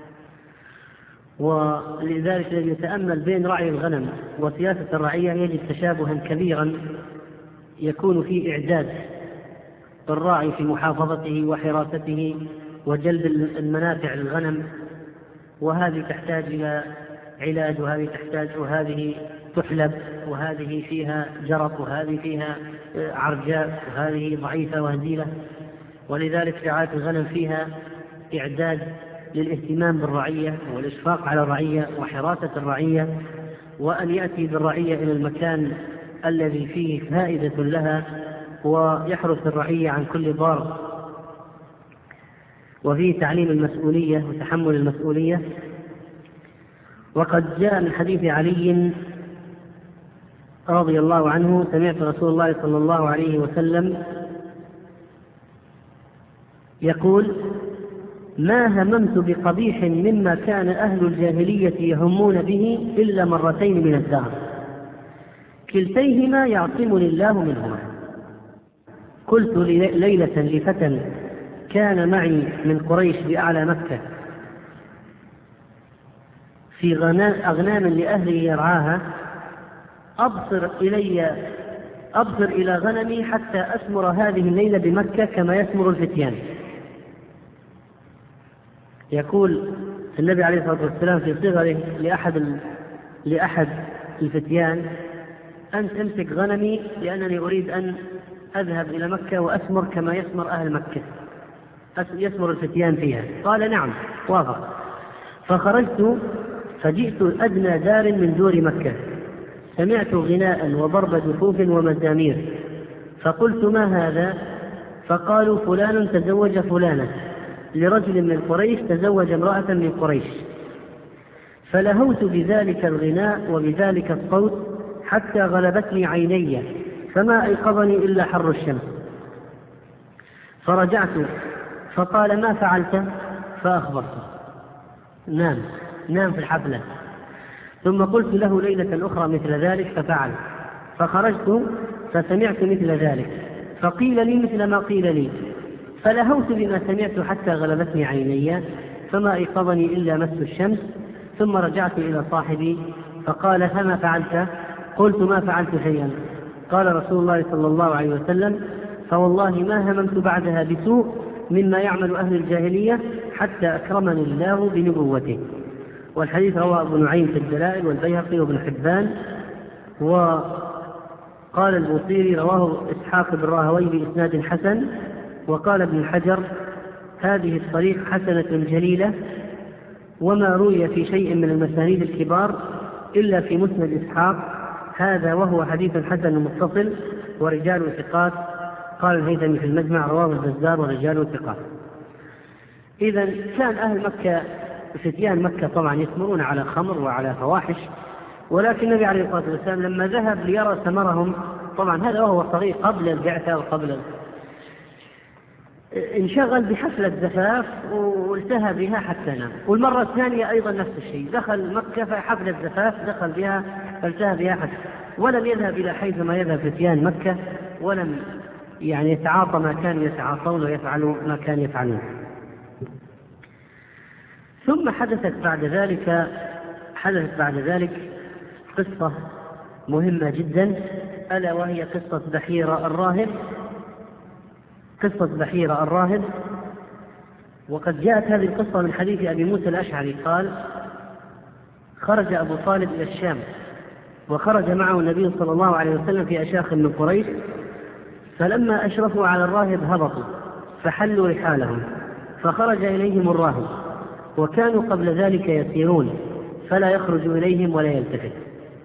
ولذلك الذي يتأمل بين رعي الغنم وسياسة الرعية يجد تشابها كبيرا يكون في إعداد الراعي في محافظته وحراسته وجلب المنافع للغنم، وهذه تحتاج إلى علاج، وهذه تحلب، وهذه فيها جرف، وهذه فيها عرجاء، وهذه ضعيفة وهزيلة. ولذلك رعاية الغنم فيها إعداد للاهتمام بالرعية والإشفاق على الرعية وحراسة الرعية، وأن يأتي بالرعية إلى المكان الذي فيه فائدة لها، ويحرس الرعية عن كل ضار، وفيه تعليم المسؤولية وتحمل المسؤولية. وقد جاء من حديث علي رضي الله عنه: سمعت رسول الله صلى الله عليه وسلم يقول: ما هممت بقبيح مما كان أهل الجاهلية يهمون به إلا مرتين من الدهر، كلتيهما يعصمني الله منهما. قلت ليلة لفتى كان معي من قريش بأعلى مكة في أغنام لأهله يرعاها: أبصر إلى غنمي حتى أسمر هذه الليلة بمكة كما يسمر الفتيان. يقول النبي عليه الصلاة والسلام في صغره لأحد الفتيان: أنت امسك غنمي لأنني أريد أن أذهب إلى مكة وأسمر كما يسمر أهل مكة، يسمر الفتيان فيها. قال: نعم، وافق. فخرجت فجئت أدنى دار من دور مكة، سمعت غناء وضرب دفوف ومزامير، فقلت: ما هذا؟ فقالوا: فلان تزوج فلانة لرجل من قريش تزوج امرأة من قريش. فلهوت بذلك الغناء وبذلك الصوت حتى غلبتني عيني، فما أيقظني إلا حر الشمس. فرجعت فقال: ما فعلت؟ فأخبرته: نام في الحفلة. ثم قلت له ليلة أخرى مثل ذلك ففعل، فخرجت فسمعت مثل ذلك، فقيل لي مثل ما قيل لي، فلهوت بما سمعت حتى غلبتني عيني، فما أيقظني إلا مس الشمس. ثم رجعت إلى صاحبي فقال: فما فعلت؟ قلت: ما فعلت شيئا. قال رسول الله صلى الله عليه وسلم: فوالله ما هممت بعدها بسوء مما يعمل أهل الجاهلية حتى أكرمني الله بنبوته. والحديث رواه ابن نعيم في الدلائل والبيهقي وابن حبان. وقال البوصيري: رواه إسحاق بن راهويه بإسناد حسن. وقال ابن حجر: هذه الطريق حسنة جليلة، وما روي في شيء من المسانيد الكبار إلا في مسند إسحاق هذا، وهو حديث حسن متصل ورجال ثقات. قال الهيثمي في المجمع: رواه البزار ورجال ثقات. إذا كان أهل مكة فتيان مكة طبعا يثمرون على خمر وعلى فواحش، ولكن النبي عليه الصلاة والسلام لما ذهب ليرى ثمرهم، طبعا هذا وهو صغير قبل البعثة وقبل، انشغل بحفلة زفاف والتهى بها حتى نام. والمرة الثانية أيضا نفس الشيء، دخل مكة فحفلة زفاف دخل بها فالتهى بها حتى، ولم يذهب إلى حيث ما يذهب فتيان مكة، ولم يتعاطى ما كانوا يتعاطون ويفعلوا ما كانوا يفعلون. ثم حدثت بعد ذلك قصة مهمة جدا، ألا وهي قصة بحيرة الراهب. وقد جاءت هذه القصة من حديث أبي موسى الأشعري قال: خرج أبو طالب إلى الشام، وخرج معه النبي صلى الله عليه وسلم في أشاخ من قريش، فلما أشرفوا على الراهب هبطوا فحلوا رحالهم، فخرج إليهم الراهب، وكانوا قبل ذلك يسيرون فلا يخرج إليهم ولا يلتفت.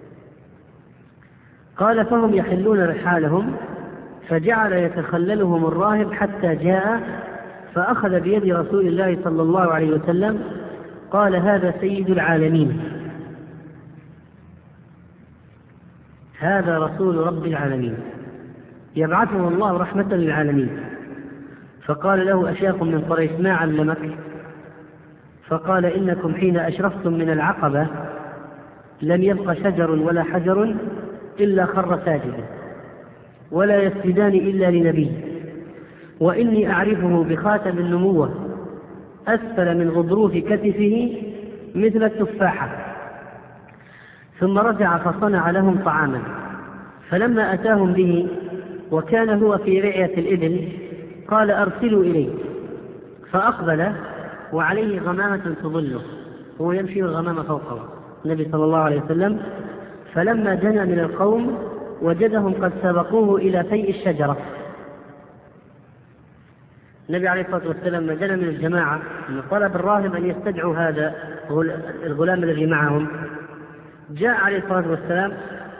قال: فهم يحلون رحالهم، فجعل يتخللهم الراهب حتى جاء، فأخذ بيد رسول الله صلى الله عليه وسلم، قال: هذا سيد العالمين، هذا رسول رب العالمين، يبعثه الله رحمة للعالمين. فقال له أشياخ من قريش: ما علمك؟ فقال: إنكم حين أشرفتم من العقبة لم يبق شجر ولا حجر إلا خر ساجدا، ولا يسجدان إلا لنبي، وإني أعرفه بخاتم النبوة أسفل من غضروف كتفه مثل التفاحة. ثم رجع فصنع لهم طعاما، فلما أتاهم به وكان هو في رعية الإبل قال: أرسلوا إليه. فأقبل وعليه غمامة تظله، هو يمشي الغمامة فوقه النبي صلى الله عليه وسلم. فلما دنا من القوم وجدهم قد سبقوه إلى فيء الشجرة. النبي عليه الصلاة والسلام لما دنا من الجماعة طلب الراهب أن يستدعوا هذا الغلام الذي معهم، جاء عليه الصلاة والسلام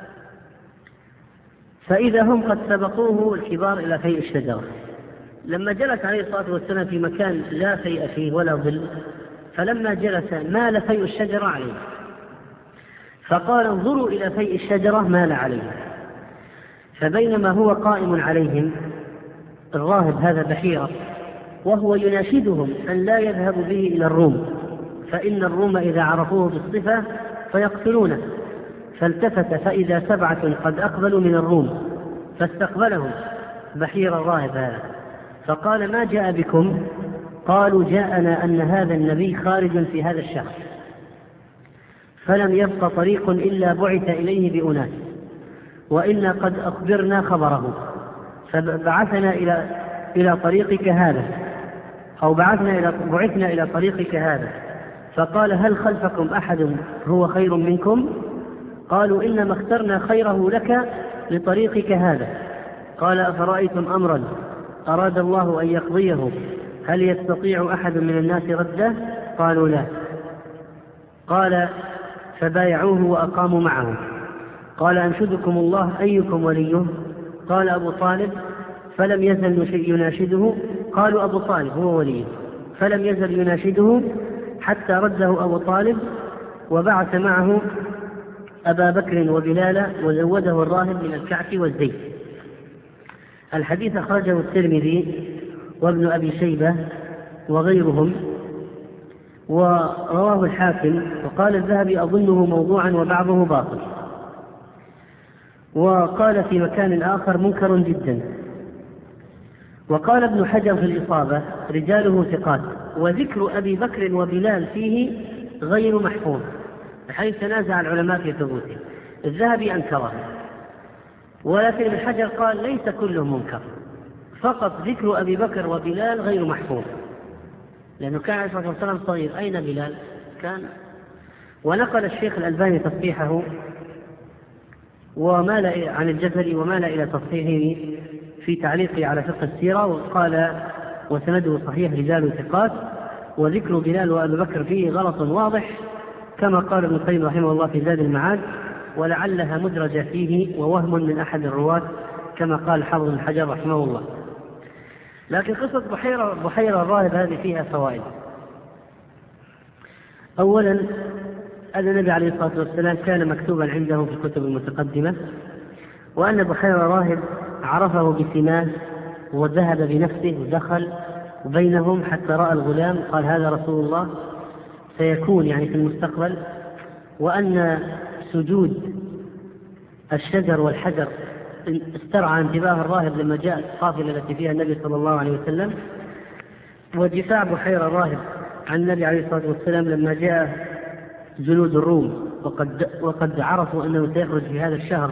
فإذا هم قد سبقوه الكبار إلى فيء الشجرة. لما جلس عليه الصلاة والسلام في مكان لا فيء فيه ولا ظل، فلما جلس مال فيء الشجرة عليه، فقال: انظروا إلى فيء الشجرة مال عليه. فبينما هو قائم عليهم الراهب هذا بحيرة، وهو يناشدهم أن لا يذهبوا به إلى الروم، فإن الروم إذا عرفوه بالصفة فيقتلونه. فالتفت فإذا 7 قد أقبلوا من الروم، فاستقبلهم بحير الراهب هذا، فقال: ما جاء بكم؟ قالوا: جاءنا أن هذا النبي خارج في هذا الشهر، فلم يبق طريق إلا بعث إليه بأناس، وإنا قد أخبرنا خبره، فبعثنا إلى طريقك هذا، أو بعثنا إلى طريقك هذا. فقال: هل خلفكم أحد هو خير منكم؟ قالوا: إنما اخترنا خيره لك لطريقك هذا. قال: أفرأيتم أمرا أراد الله أن يقضيه هل يستطيع أحد من الناس رده؟ قالوا: لا. قال: فبايعوه وأقاموا معه. قال: أنشدكم الله أيكم وليه؟ قال: أبو طالب. فلم يزل يناشده. قالوا: أبو طالب هو وليه. فلم يزل يناشده حتى رده أبو طالب، وبعث معه أبا بكر وبلال، وزوده الراهب من الكعك والزيت. الحديث أخرجه الترمذي وابن أبي شيبة وغيرهم ورواه الحاكم. وقال الذهبي أظنه موضوعا وبعضه باطل. وقال في مكان آخر منكر جدا. وقال ابن حجر في الإصابة رجاله ثقات، وذكر أبي بكر وبلال فيه غير محفوظ، بحيث تنازع العلماء في ثبوته. الذهبي أنكره، ولكن ابن حجر قال ليس كله منكر، فقط ذكر أبي بكر وبلال غير محفوظ، لأنه كان عليه الصلاة والسلام صغير. أين بلال كان؟ ونقل الشيخ الألباني تصحيحه ومال عن الجزري ومال إلى تصحيحه في تعليقه على فقه السيرة، وقال وسنده صحيح رجال ثقات، وذكر بلال وأبي بكر فيه غلط واضح، كما قال ابن القيم رحمه الله في زاد المعاد، ولعلها مدرجة فيه ووهم من أحد الرواة، كما قال حافظ بن حجر رحمه الله. لكن قصة بحيرة الراهب هذه فيها فوائد. أولا أن النبي عليه الصلاة والسلام كان مكتوبا عنده في الكتب المتقدمة، وأن بحيرة الراهب عرفه بسماه وذهب بنفسه ودخل بينهم حتى رأى الغلام قال هذا رسول الله سيكون يعني في المستقبل، وأن سجود الشجر والحجر استرعى انتباه الراهب لما جاءت القافلة التي فيها النبي صلى الله عليه وسلم، ودفاع بحيرة الراهب عن النبي عليه الصلاة والسلام لما جاء جنود الروم وقد عرفوا أنه سيخرج في هذا الشهر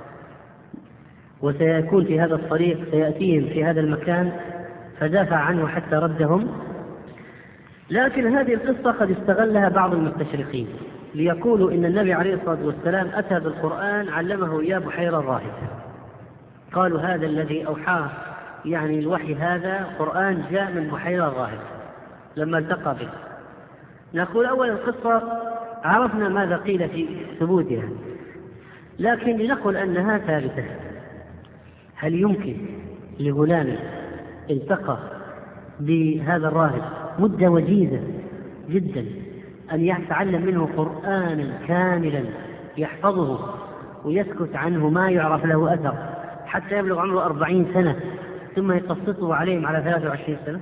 وسيكون في هذا الطريق سيأتيهم في هذا المكان، فدافع عنه حتى ردهم. لكن هذه القصة قد استغلها بعض المستشرقين ليقولوا إن النبي عليه الصلاة والسلام أتى بالقرآن علمه إياه بحيرة الراهب، قالوا هذا الذي أوحاه يعني الوحي هذا قرآن جاء من بحيرة الراهب لما التقى به. نقول أولا القصة عرفنا ماذا قيل في ثبوتها، لكن لنقل أنها ثابتة. هل يمكن لغلام التقى بهذا الراهب مدة وجيزة جدا أن يتعلم منه قرآنا كاملا يحفظه ويسكت عنه ما يعرف له أثر حتى يبلغ عمره 40 سنة ثم يقسطه عليهم على 23 سنة؟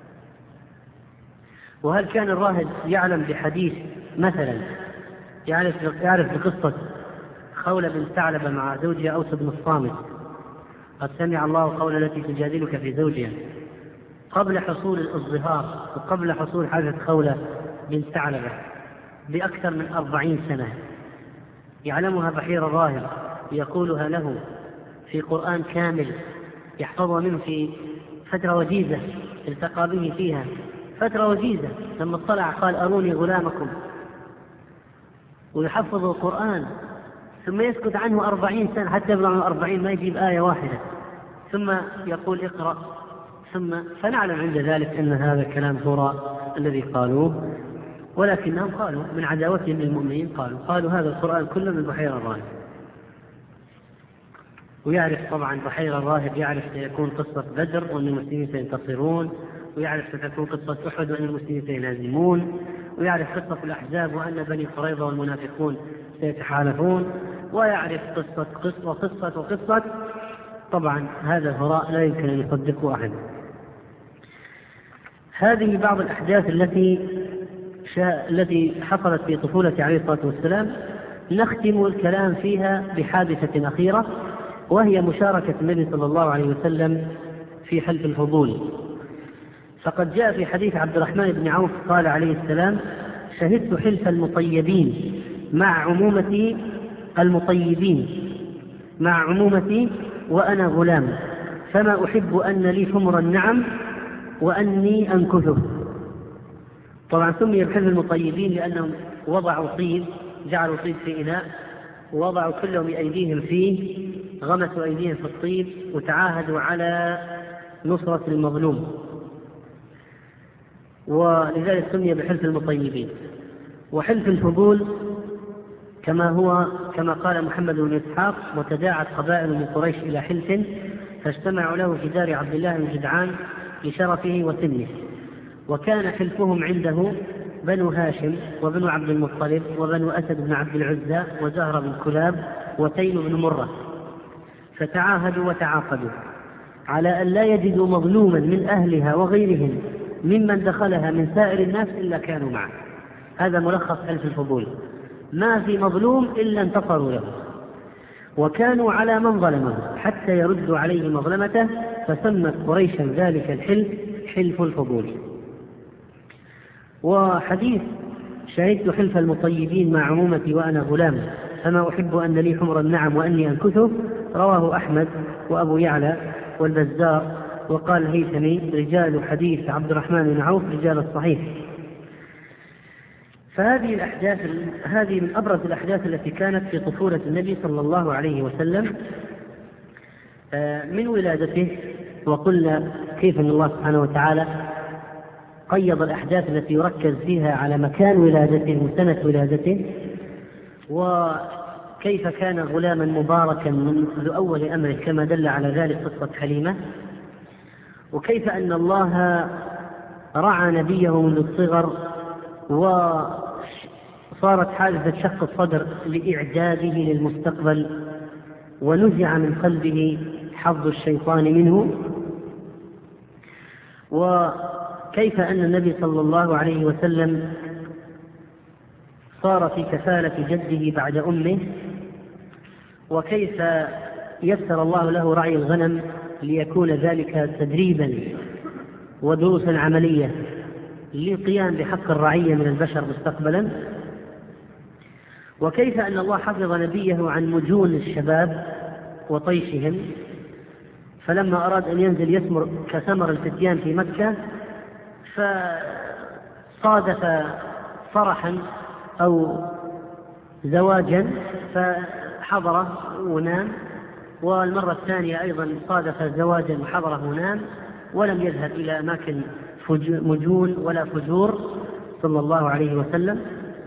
وهل كان الراهب يعلم بحديث مثلا يعرف بقصة خولة بن ثعلبة مع زوجها أوس بن الصامت قد سمع الله قول التي تجادلك في زوجها قبل حصول الازدهار وقبل حصول حادث خولة بن ثعلبة بأكثر من 40 سنة، يعلمها بحير الراهب يقولها له في قرآن كامل يحفظها منه في فترة وجيزة التقى به فيها فترة وجيزة، لما اطلع قال أروني غلامكم، ويحفظ القرآن ثم يسكت عنه 40 سنة حتى يبلغ 40 ما يجيب آية واحدة ثم يقول اقرأ فنعلم عند ذلك أن هذا الكلام هو الذي قالوه، ولكنهم قالوا من عداوتهم للمؤمنين قالوا هذا القرآن كله من بحيرة الراهب. ويعرف طبعا بحيرة الراهب يعرف سيكون قصة بدر وأن المسلمين سينتصرون، ويعرف ستكون قصة أحد وأن المسلمين سينهزمون، ويعرف قصة الأحزاب وأن بني قريظة والمنافقون سيتحالفون، ويعرف قصة. طبعا هذا الهراء لا يمكن أن يصدقه أحد. هذه بعض الأحداث التي حصلت في طفولة عليه الصلاة والسلام. نختم الكلام فيها بحادثة أخيرة، وهي مشاركة النبي صلى الله عليه وسلم في حلف الفضول. فقد جاء في حديث عبد الرحمن بن عوف قال عليه السلام شهدت حلف المطيبين مع عمومتي وأنا غلام، فما أحب أن لي حمر النعم وأني أنكثه. طبعا سمي بحلف المطيبين لأنهم وضعوا طيب، جعلوا طيب في إناء ووضعوا كلهم أيديهم فيه، غمسوا أيديهم في الطيب وتعاهدوا على نصرة المظلوم، ولذلك سمي بحلف المطيبين. وحلف الفضول كما قال محمد بن إسحاق وتداعت قبائل من قريش إلى حلف فاجتمعوا له في دار عبد الله بن جدعان لشرفه وسنه، وكان حلفهم عنده بنو هاشم وبنو عبد المطلب وبنو أسد بن عبد العزى وزهر بن كلاب وتيم بن مرة، فتعاهدوا وتعاقدوا على أن لا يجدوا مظلوما من أهلها وغيرهم ممن دخلها من سائر الناس إلا كانوا معه. هذا ملخص حلف الفضول. ما في مظلوم إلا انتصروا له، وكانوا على من ظلمه حتى يردوا عليه مظلمته، فسمت قريشا ذلك الحلف حلف الفضول. وحديث شهدت حلف المطيبين مع عمومتي وأنا غلام فما أحب أن لي حمر النعم وأني أنكثه، رواه أحمد وأبو يعلى والبزار. وقال الهيثمي رجال حديث عبد الرحمن بن عوف رجال الصحيح. فهذه الأحداث هذه من أبرز الأحداث التي كانت في طفولة النبي صلى الله عليه وسلم من ولادته. وقلنا كيف أن الله سبحانه وتعالى قيض الأحداث التي يركز فيها على مكان ولادته وسنة ولادته، وكيف كان غلاما مباركا منذ أول أمره كما دل على ذلك قصة حليمة، وكيف أن الله رعى نبيه منذ الصغر وصارت حادثة شق الصدر لإعداده للمستقبل، ونزع من قلبه حظ الشيطان منه، وكيف أن النبي صلى الله عليه وسلم صار في كفالة جده بعد أمه، وكيف يسر الله له رعي الغنم ليكون ذلك تدريبا ودروسا عملية للقيام بحق الرعية من البشر مستقبلا، وكيف أن الله حفظ نبيه عن مجون الشباب وطيشهم، فلما أراد أن ينزل يثمر كثمر الفتيان في مكة فصادف فرحا أو زواجا فحضره ونام، والمرة الثانية أيضا صادف زواجا وحضره ونام، ولم يذهب إلى أماكن مجون ولا فجور صلى الله عليه وسلم.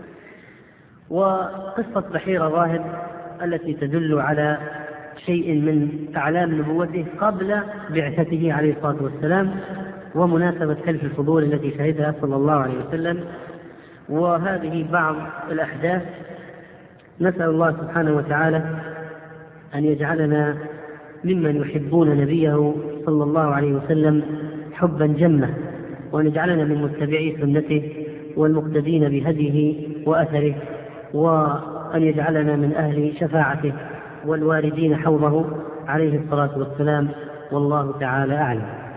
وقصة بحيرة راهب التي تدل على شيء من أعلام نبوته قبل بعثته عليه الصلاة والسلام، ومناسبة حلف الفضول التي شهدها صلى الله عليه وسلم. وهذه بعض الأحداث. نسأل الله سبحانه وتعالى أن يجعلنا ممن يحبون نبيه صلى الله عليه وسلم حبا جمة، وأن يجعلنا من متبعي سنته والمقتدين بهديه وأثره، وأن يجعلنا من أهل شفاعته والواردين حوضه عليه الصلاة والسلام. والله تعالى أعلم.